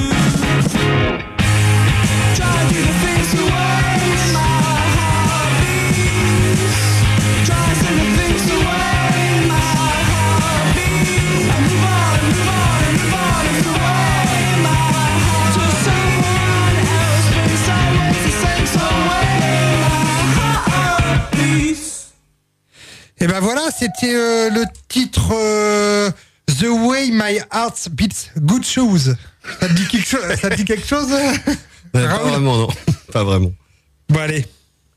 Try to do the things the way my heart beats. Try to say the things the way my heart beats. I move on, I move on, I move on, I move away my heart to someone else, but it's always the same. So way my heart beats. Et ben voilà, c'était le titre The Way My Heart Beats, Good Shoes. Ça te dit quelque chose? Ça te dit quelque chose Pas Raoul vraiment, non. Pas vraiment. Bon allez.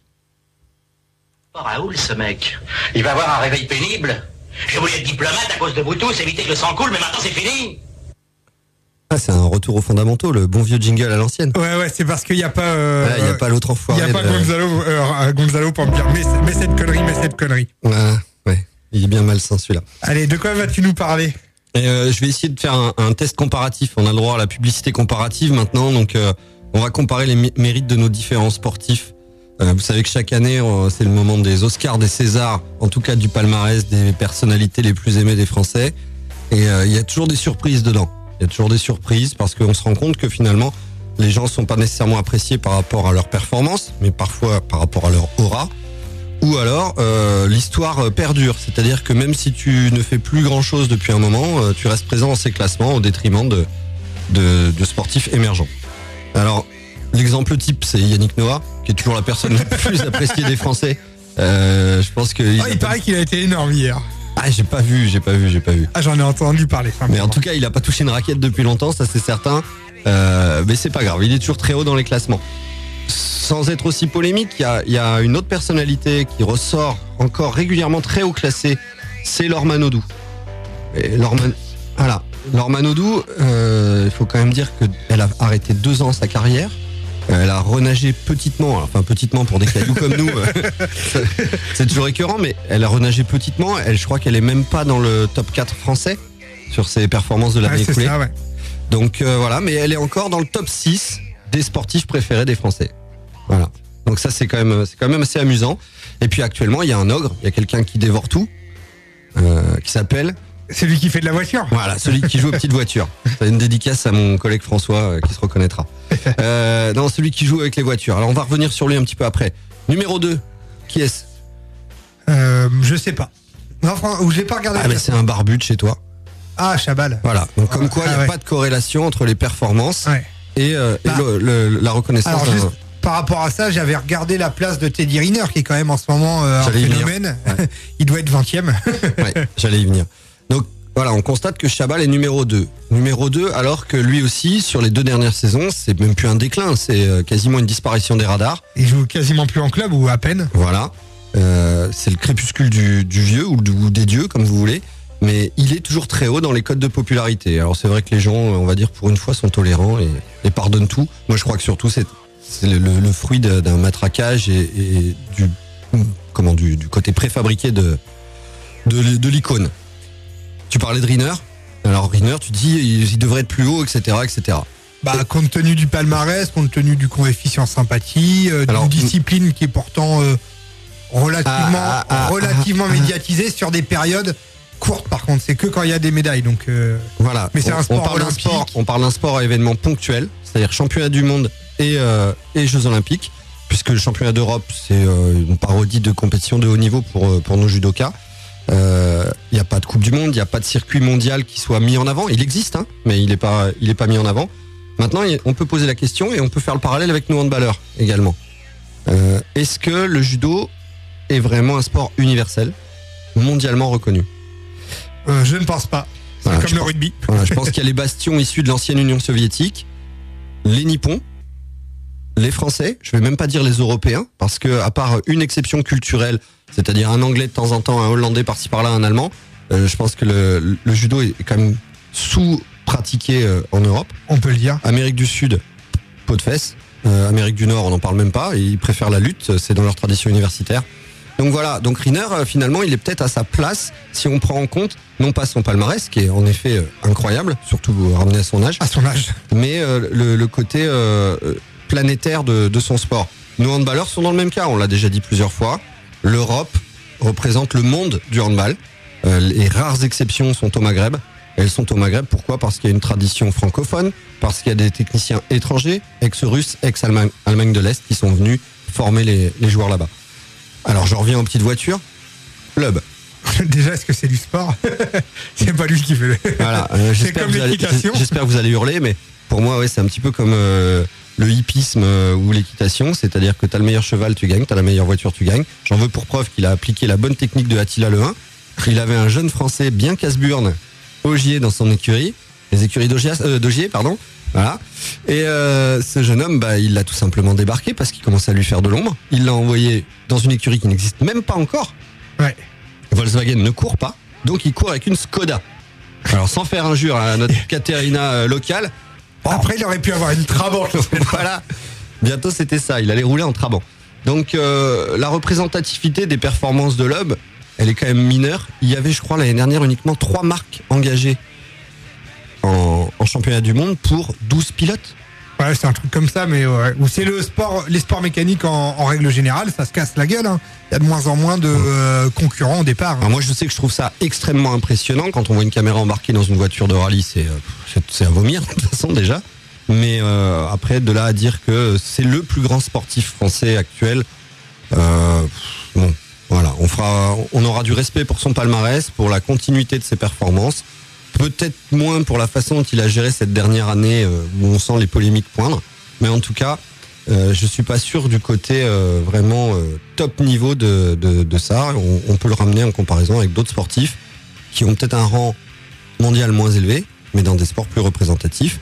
Oh, Raoul, ce mec, il va avoir un réveil pénible. J'ai voulu être diplomate à cause de vous tous, éviter que le sang coule, mais maintenant c'est fini. Ah, c'est un retour aux fondamentaux, le bon vieux jingle à l'ancienne. Ouais, c'est parce qu'il n'y a pas... Il n'y a pas l'autre enfoiré. Il n'y a pas Gonzalo pour me dire mais cette connerie. Ouais, il est bien malsain celui-là. Allez, de quoi vas-tu nous parler? Et je vais essayer de faire un test comparatif. On a le droit à la publicité comparative maintenant, donc on va comparer les mérites de nos différents sportifs. Vous savez que chaque année, c'est le moment des Oscars, des Césars, en tout cas du palmarès des personnalités les plus aimées des Français. Et il y a toujours des surprises dedans. Il y a toujours des surprises parce qu'on se rend compte que finalement, les gens sont pas nécessairement appréciés par rapport à leur performance, mais parfois par rapport à leur aura. Ou alors, l'histoire perdure. C'est-à-dire que même si tu ne fais plus grand-chose depuis un moment, tu restes présent dans ces classements au détriment de sportifs émergents. Alors, l'exemple type, c'est Yannick Noah, qui est toujours la personne la plus appréciée des Français. Je pense que... il paraît qu'il a été énorme hier. Ah, j'ai pas vu. Ah, j'en ai entendu parler. Mais en tout cas, il a pas touché une raquette depuis longtemps, ça c'est certain. Mais c'est pas grave, il est toujours très haut dans les classements. Sans être aussi polémique, il y a une autre personnalité qui ressort encore régulièrement très haut classée, c'est Laure Manodou. Laure Manodou, il faut quand même dire qu'elle a arrêté 2 ans sa carrière. Elle a renagé petitement pour des cailloux comme nous, c'est toujours écœurant, mais elle a renagé petitement. Je crois qu'elle est même pas dans le top 4 français sur ses performances de l'année écoulée. Ça, ouais. Donc voilà, mais elle est encore dans le top 6 des sportifs préférés des Français. Voilà. Donc ça c'est quand même assez amusant. Et puis actuellement il y a un ogre, il y a quelqu'un qui dévore tout, qui s'appelle... Celui qui fait de la voiture. Voilà, celui qui joue aux petites voitures. C'est une dédicace à mon collègue François qui se reconnaîtra. Non, celui qui joue avec les voitures. Alors on va revenir sur lui un petit peu après. Numéro 2, qui est-ce? Je sais pas. Non, j'ai pas regardé. Ah, mais c'est un barbu de chez toi. Ah, Chabal. Voilà, donc comme quoi il n'y a pas de corrélation entre les performances et la reconnaissance. Alors juste par rapport à ça, j'avais regardé la place de Teddy Riner, qui est quand même en ce moment un phénomène. Ouais. Il doit être 20e. Ouais, j'allais y venir. Donc voilà, on constate que Chabal est numéro 2. Numéro 2, alors que lui aussi, sur les 2 dernières saisons, c'est même plus un déclin, c'est quasiment une disparition des radars. Il joue quasiment plus en club ou à peine. Voilà. C'est le crépuscule du vieux ou des dieux, comme vous voulez. Mais il est toujours très haut dans les codes de popularité. Alors c'est vrai que les gens, on va dire pour une fois, sont tolérants et pardonnent tout. Moi je crois que surtout c'est le fruit d'un matraquage et du côté préfabriqué de l'icône. Tu parlais de Riner. Alors Riner, tu dis il devrait être plus haut, etc. etc. Compte tenu du palmarès, compte tenu du coefficient sympathie, d'une discipline qui est pourtant relativement médiatisée sur des périodes courte par contre, c'est que quand il y a des médailles. Donc, Voilà. Mais c'est un sport olympique. On parle d'un sport à événement ponctuel, c'est-à-dire championnat du monde et Jeux olympiques, puisque le championnat d'Europe, c'est une parodie de compétition de haut niveau pour nos judokas. Il n'y a pas de Coupe du Monde, il n'y a pas de circuit mondial qui soit mis en avant. Il existe, hein, mais il n'est pas mis en avant. Maintenant, on peut poser la question et on peut faire le parallèle avec nos handballeurs également. Est-ce que le judo est vraiment un sport universel, mondialement reconnu? Je ne pense pas. C'est Voilà, comme le rugby. Voilà, je pense qu'il y a les bastions issus de l'ancienne Union soviétique, les Nippons, les Français, je vais même pas dire les Européens, parce que à part une exception culturelle, c'est-à-dire un Anglais de temps en temps, un Hollandais par-ci par-là, un Allemand, je pense que le judo est quand même sous-pratiqué en Europe. On peut le dire. Amérique du Sud, peau de fesse. Amérique du Nord, on n'en parle même pas. Ils préfèrent la lutte, c'est dans leur tradition universitaire. Donc voilà, donc Riner, finalement, il est peut-être à sa place si on prend en compte, non pas son palmarès, qui est en effet incroyable, surtout ramené à son âge. À son âge. Mais le côté planétaire de son sport. Nos handballeurs sont dans le même cas, on l'a déjà dit plusieurs fois. L'Europe représente le monde du handball. Les rares exceptions sont au Maghreb. Elles sont au Maghreb, pourquoi? Parce qu'il y a une tradition francophone, parce qu'il y a des techniciens étrangers, ex-russes, ex-Allemagne de l'Est, qui sont venus former les joueurs là-bas. Alors, je reviens aux petites voitures. L'UB. Déjà, est-ce que c'est du sport? C'est pas lui qui fait le... Voilà, c'est comme l'équitation. J'espère que vous allez hurler, mais pour moi, ouais, c'est un petit peu comme le hippisme ou l'équitation, c'est-à-dire que t'as le meilleur cheval, tu gagnes, t'as la meilleure voiture, tu gagnes. J'en veux pour preuve qu'il a appliqué la bonne technique de Attila Le 1. Il avait un jeune Français bien casse-burne, Ogier, dans son écurie, les écuries d'Ogier, pardon. Voilà. Et ce jeune homme, il l'a tout simplement débarqué parce qu'il commençait à lui faire de l'ombre. Il l'a envoyé dans une écurie qui n'existe même pas encore. Ouais. Volkswagen ne court pas, donc il court avec une Skoda. Alors sans faire injure à notre Caterina locale. Après, il aurait pu avoir une Trabant. Voilà. Bientôt c'était ça, il allait rouler en Trabant. Donc la représentativité des performances de l'UB, elle est quand même mineure. Il y avait, je crois, l'année dernière uniquement 3 marques engagées en championnat du monde pour 12 pilotes. Ouais, c'est un truc comme ça, mais ouais. Ou c'est les sports mécaniques en règle générale, ça se casse la gueule. Hein. Il y a de moins en moins de concurrents au départ. Hein. Alors moi, je sais que je trouve ça extrêmement impressionnant quand on voit une caméra embarquée dans une voiture de rallye, c'est à vomir de toute façon déjà. Mais après, de là à dire que c'est le plus grand sportif français actuel, bon, voilà, on aura du respect pour son palmarès, pour la continuité de ses performances. Peut-être moins pour la façon dont il a géré cette dernière année où on sent les polémiques poindre. Mais en tout cas, je suis pas sûr du côté vraiment top niveau de ça. On peut le ramener en comparaison avec d'autres sportifs qui ont peut-être un rang mondial moins élevé, mais dans des sports plus représentatifs.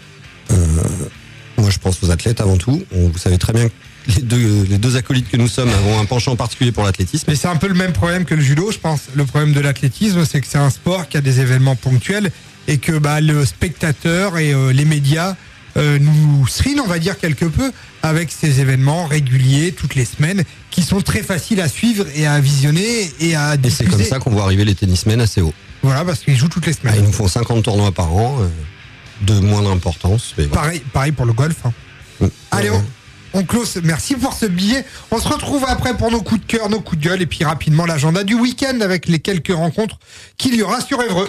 Moi, je pense aux athlètes avant tout. Vous savez très bien que les deux acolytes que nous sommes avons un penchant particulier pour l'athlétisme. Mais c'est un peu le même problème que le judo, je pense. Le problème de l'athlétisme, c'est que c'est un sport qui a des événements ponctuels et que le spectateur et les médias nous serinent, on va dire, quelque peu avec ces événements réguliers toutes les semaines qui sont très faciles à suivre et à visionner et à diffuser. Et c'est comme ça qu'on voit arriver les tennismen assez haut. Voilà, parce qu'ils jouent toutes les semaines. Ils nous font 50 tournois par an, de moindre importance. Mais voilà. Pareil pour le golf. Hein. Allez, on close. Merci pour ce billet. On se retrouve après pour nos coups de cœur, nos coups de gueule et puis rapidement l'agenda du week-end avec les quelques rencontres qu'il y aura sur Évreux.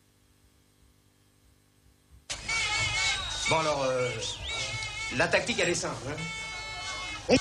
Bon alors, la tactique elle est simple. Hein.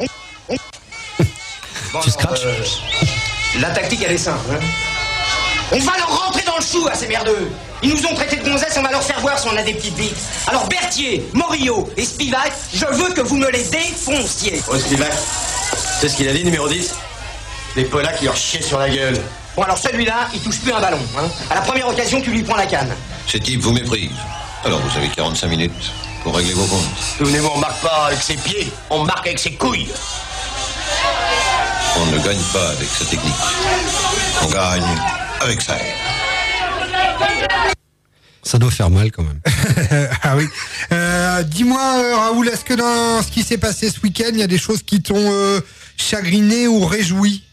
Bon, tu scratches la tactique elle est simple. Hein. On va leur rentrer dans le chou à ces merdeux. Ils nous ont traités de gonzesses, on va leur faire voir si on a des petites vites. Alors Berthier, Morillo et Spivak, je veux que vous me les défonciez. Oh Spivak, c'est ce qu'il a dit, numéro 10? Les polacks qui leur chiaient sur la gueule. Bon alors celui-là, il touche plus un ballon. Hein. À la première occasion, tu lui prends la canne. Ce type vous méprise. Alors vous avez 45 minutes pour régler vos comptes. Souvenez-vous, on marque pas avec ses pieds, on marque avec ses couilles. On ne gagne pas avec sa technique. On gagne avec ça. Ça doit faire mal quand même. Ah oui. Dis-moi, Raoul, est-ce que dans ce qui s'est passé ce week-end, il y a des choses qui t'ont chagriné ou réjoui?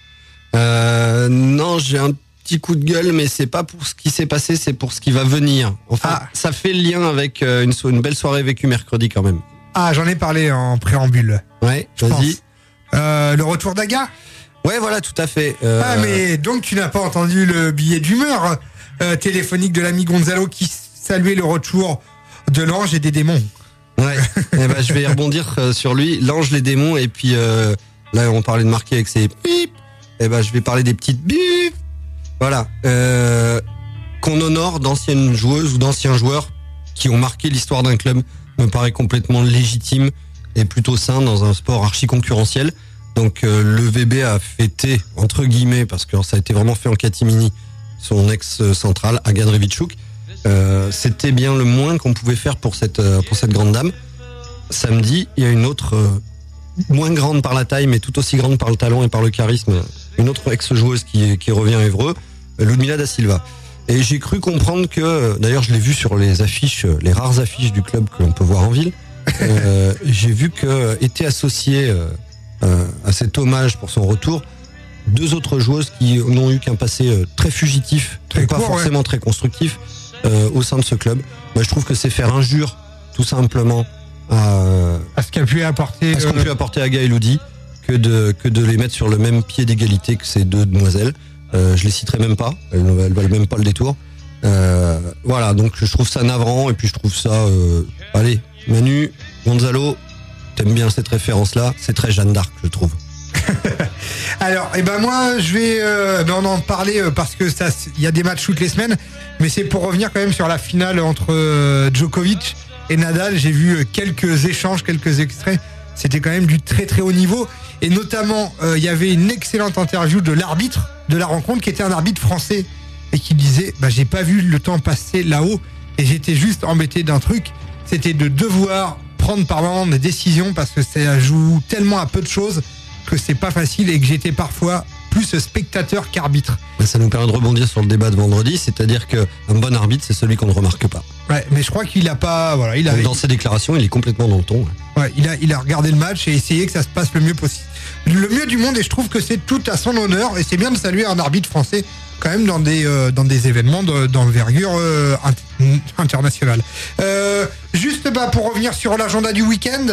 Non, j'ai un petit coup de gueule, mais c'est pas pour ce qui s'est passé, c'est pour ce qui va venir. Enfin, ça fait le lien avec une belle soirée vécue mercredi quand même. Ah, j'en ai parlé en préambule. Ouais, vas-y. Le retour d'Aga? Ouais, voilà, tout à fait. Ah, mais donc tu n'as pas entendu le billet d'humeur téléphonique de l'ami Gonzalo qui saluait le retour de l'ange et des démons. Ouais, je vais y rebondir sur lui. L'ange, les démons, et puis là, on parlait de marquer avec ses bip. Je vais parler des petites bip. Voilà. Qu'on honore d'anciennes joueuses ou d'anciens joueurs qui ont marqué l'histoire d'un club me paraît complètement légitime et plutôt sain dans un sport archi concurrentiel. Donc le VB a fêté, entre guillemets, parce que ça a été vraiment fait en catimini, son ex-central, Agan Revichuk. C'était bien le moins qu'on pouvait faire pour cette grande dame. Samedi, il y a une autre, moins grande par la taille, mais tout aussi grande par le talent et par le charisme, une autre ex-joueuse qui revient à Évreux, Ludmila da Silva. Et j'ai cru comprendre que, d'ailleurs je l'ai vu sur les affiches, les rares affiches du club que l'on peut voir en ville, j'ai vu que étaient associés à cet hommage pour son retour 2 autres joueuses qui n'ont eu qu'un passé très fugitif, et pas forcément très constructif au sein de ce club. Je trouve que c'est faire injure tout simplement à ce qu'a pu apporter à Gaël Oudi que de les mettre sur le même pied d'égalité que ces 2 demoiselles. Je les citerai même pas, elles valent même pas le détour. Voilà, donc je trouve ça navrant, et puis je trouve ça allez, Manu, Gonzalo, t'aimes bien cette référence-là, c'est très Jeanne d'Arc, je trouve. Alors, moi, je vais on en parler parce que il y a des matchs toutes les semaines, mais c'est pour revenir quand même sur la finale entre Djokovic et Nadal. J'ai vu quelques échanges, quelques extraits. C'était quand même du très très haut niveau, et notamment il y avait une excellente interview de l'arbitre de la rencontre, qui était un arbitre français, et qui disait j'ai pas vu le temps passer là-haut, et j'étais juste embêté d'un truc, c'était de devoir prendre par moment des décisions, parce que ça joue tellement à peu de choses que c'est pas facile, et que j'étais parfois plus spectateur qu'arbitre. Ça nous permet de rebondir sur le débat de vendredi, c'est-à-dire qu'un bon arbitre, c'est celui qu'on ne remarque pas. Ouais, mais je crois qu'il a pas, voilà, dans ses déclarations, il est complètement dans le ton. Ouais, il a regardé le match et essayé que ça se passe le mieux possible, le mieux du monde, et je trouve que c'est tout à son honneur, et c'est bien de saluer un arbitre français quand même dans des événements d'envergure internationale. Juste pour revenir sur l'agenda du week-end,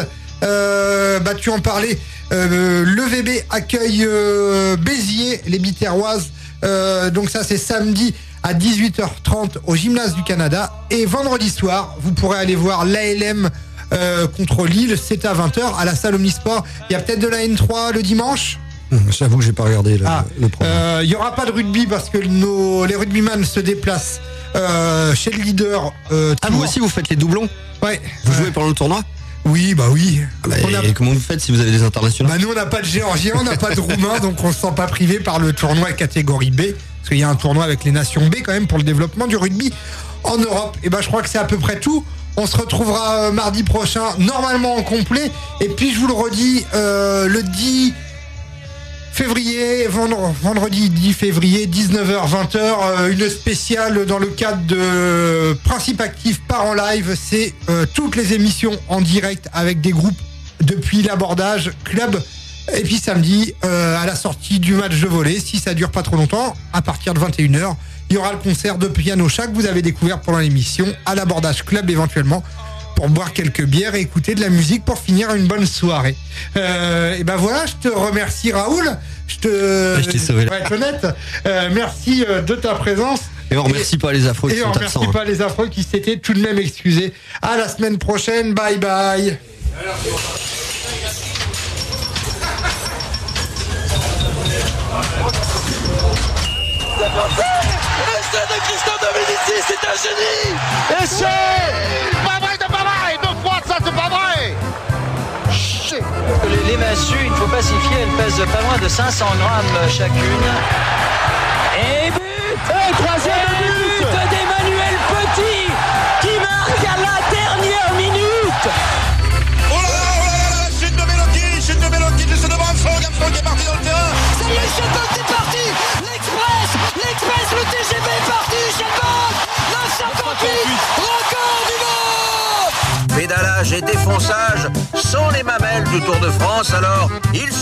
tu en parlais, le VB accueille Béziers, les Biterroises, donc ça c'est samedi à 18h30 au Gymnase du Canada, et vendredi soir vous pourrez aller voir l'ALM contre Lille, c'est à 20h à la salle Omnisport. Il y a peut-être de la N3 le dimanche. J'avoue que j'ai pas regardé le programme. Il y aura pas de rugby parce que les rugbyman se déplacent chez le leader. Vous aussi vous faites les doublons? Ouais. Vous jouez pendant le tournoi? Oui, oui. Et comment vous faites si vous avez des internationaux? Nous on n'a pas de Géorgiens, on n'a pas de Roumains, donc on se sent pas privé par le tournoi catégorie B, parce qu'il y a un tournoi avec les nations B quand même pour le développement du rugby en Europe. Et je crois que c'est à peu près tout. On se retrouvera mardi prochain, normalement en complet. Et puis je vous le redis, le 10 février, vendredi 10 février, 19h-20h, une spéciale dans le cadre de Principe Actif part en live. C'est toutes les émissions en direct avec des groupes depuis l'abordage club. Et puis samedi, à la sortie du match de volley, si ça dure pas trop longtemps, à partir de 21h, il y aura le concert de Piano Chat que vous avez découvert pendant l'émission, à l'abordage club éventuellement, pour boire quelques bières et écouter de la musique pour finir une bonne soirée. Et voilà, je te remercie Raoul. Je t'ai sauvé. Pour être honnête, merci de ta présence. Et on remercie pas les affreux qui sont absents. Et on remercie pas les affreux qui s'étaient tout de même excusés. À la semaine prochaine, bye bye. Essai de Christophe Dominici, c'est un génie. Essai. Pas vrai, c'est pas vrai. 2 fois ça, c'est pas vrai. Les massues, il ne faut pas s'y fier, elles pèsent pas loin de 500 grammes chacune. Et but. Et troisième but d'Emmanuel Petit, qui marque à la dernière minute. Oh là là, chute de Mélodie, juste devant Armstrong qui est parti dans le terrain. Ça y est, Shelbolt est parti. L'Express, le TGV est parti, Shelbolt. 958, record du monde. Pédalage et défonçage sont les mamelles du Tour de France, alors ils